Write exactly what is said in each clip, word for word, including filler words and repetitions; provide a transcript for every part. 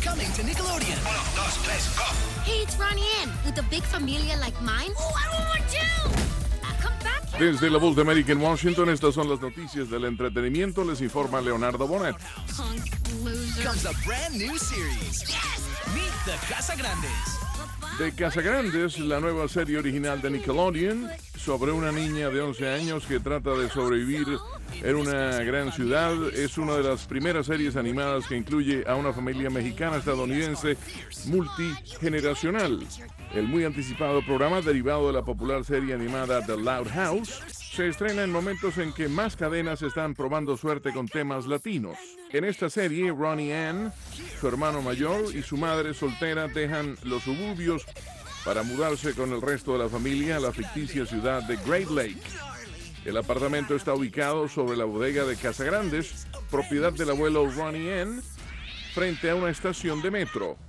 Coming to Nickelodeon. Uno, dos, tres, go. Hey, it's Ronnie Ann. With a big familia like mine. Oh, I want one too. Uh, come back here. Desde la Voz de América en Washington, estas son las noticias del entretenimiento. Les informa Leonardo Bonet. Punk loser. Comes a brand new series. Yes. Meet the Casagrandes. De Casagrandes, la nueva serie original de Nickelodeon sobre una niña de once años que trata de sobrevivir en una gran ciudad. Es una de las primeras series animadas que incluye a una familia mexicana-estadounidense multigeneracional. El muy anticipado programa, derivado de la popular serie animada The Loud House, se estrena en momentos en que más cadenas están probando suerte con temas latinos. En esta serie, Ronnie Ann, su hermano mayor y su madre soltera dejan los suburbios para mudarse con el resto de la familia a la ficticia ciudad de Great Lake. El apartamento está ubicado sobre la bodega de Casagrandes, propiedad del abuelo Ronnie Ann, frente a una estación de metro.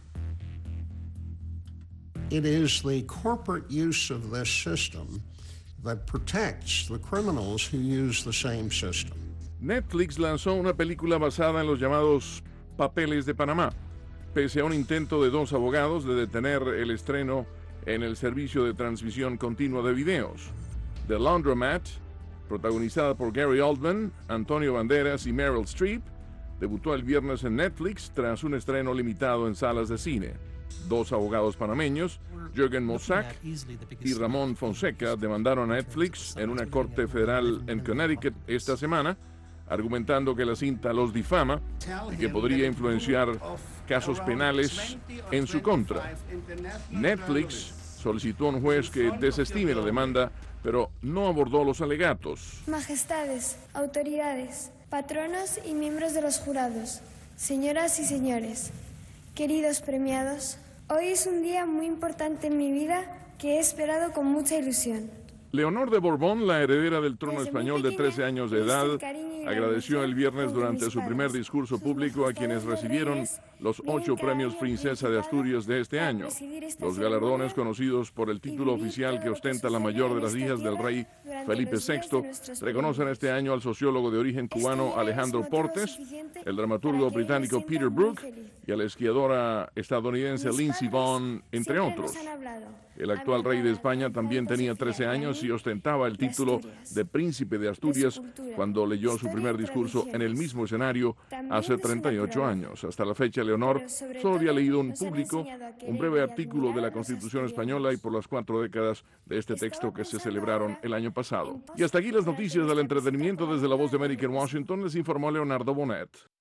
It is the corporate use of this system that protects the criminals who use the same system. Netflix lanzó una película basada en los llamados Papeles de Panamá, pese a un intento de dos abogados de detener el estreno en el servicio de transmisión continua de videos. The Laundromat, protagonizada por Gary Oldman, Antonio Banderas y Meryl Streep, debutó el viernes en Netflix tras un estreno limitado en salas de cine. Dos abogados panameños, Jürgen Mossack y Ramón Fonseca, demandaron a Netflix en una corte federal en Connecticut esta semana, argumentando que la cinta los difama y que podría influenciar casos penales en su contra. Netflix solicitó a un juez que desestime la demanda, pero no abordó los alegatos. Majestades, autoridades, patronos y miembros de los jurados, señoras y señores, queridos premiados, hoy es un día muy importante en mi vida que he esperado con mucha ilusión. Leonor de Borbón, la heredera del trono español de trece años de edad, agradeció el viernes durante su primer discurso público a quienes recibieron los ocho premios Princesa de Asturias de este año. Los galardones, conocidos por el título oficial que ostenta la mayor de las hijas del rey Felipe sexto, reconocen este año al sociólogo de origen cubano Alejandro Portes, el dramaturgo británico Peter Brook y a la esquiadora estadounidense Lindsey Vonn, entre otros. El actual rey de España también tenía trece años y ostentaba el título de Príncipe de Asturias cuando leyó su primer discurso en el mismo escenario hace treinta y ocho años. Hasta la fecha, Leonor solo había leído en público un breve artículo de la Constitución española y por las cuatro décadas de este texto que se celebraron el año pasado. Y hasta aquí las noticias del entretenimiento desde la Voz de América en Washington, les informó Leonardo Bonet.